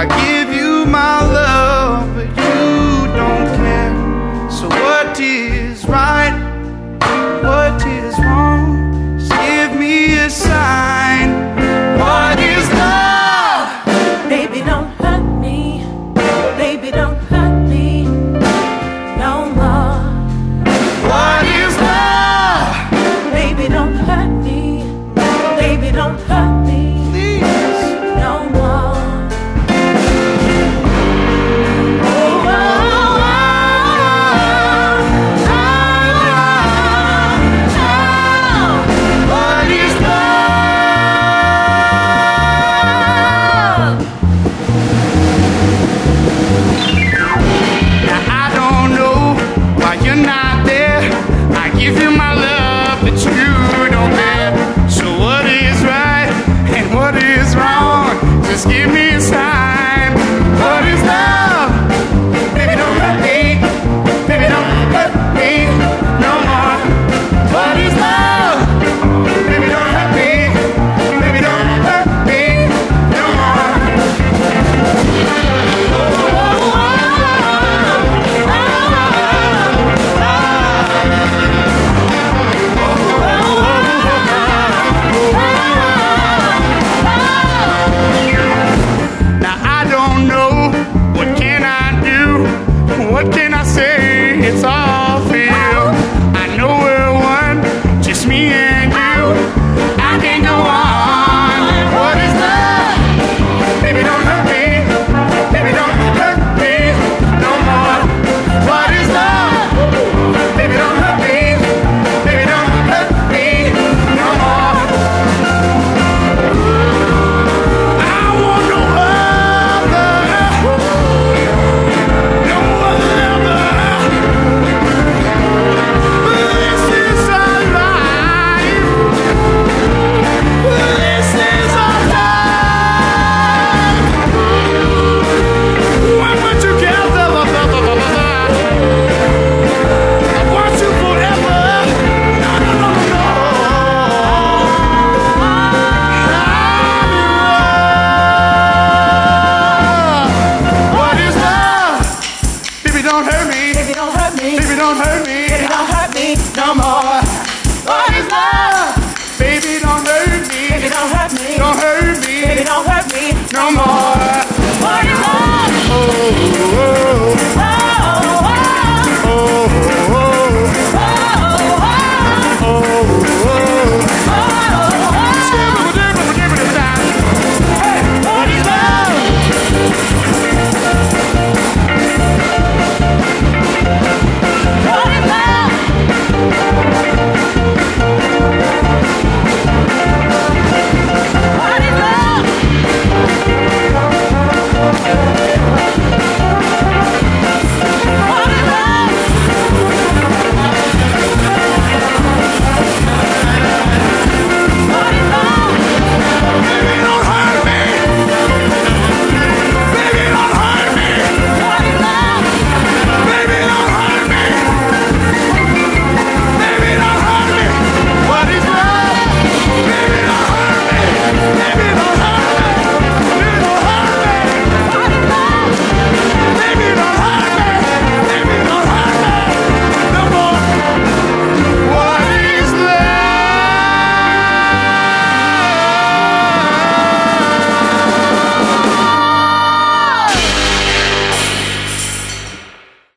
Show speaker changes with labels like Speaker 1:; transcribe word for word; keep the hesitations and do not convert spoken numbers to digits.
Speaker 1: I give you my love, but you don't care. So what is right? What is wrong? Just give me a sign. What is love?
Speaker 2: Baby, don't hurt me. Baby, don't hurt me no more.
Speaker 1: What is love?
Speaker 2: Baby, don't hurt me. Baby, don't hurt me no more. Oh, oh, oh, oh, oh, oh.
Speaker 1: What is love? Now I don't know why you're not there. I give you my love, but you don't care. So what is right and what is wrong? Just give me a sign. What is love? Baby, don't hurt me. Baby, don't hurt me no more. What is love? Baby, don't hurt me. Baby, don't hurt me no more. Oh, oh, oh, Now I don't know, what can I do? What can I say? It's all for you. I know we're one, just me and you. I can't go on. What is love? Baby, don't hurt me. Baby, don't hurt me no more. What is love? Baby, don't hurt me. Baby, don't hurt me no more. I want no other, no other. This is our life. This is our life. When we're together, I want you forever. No, no, no, no, no. What is love? Baby, don't hurt me.
Speaker 2: Baby, don't hurt me.
Speaker 1: Baby, don't hurt me.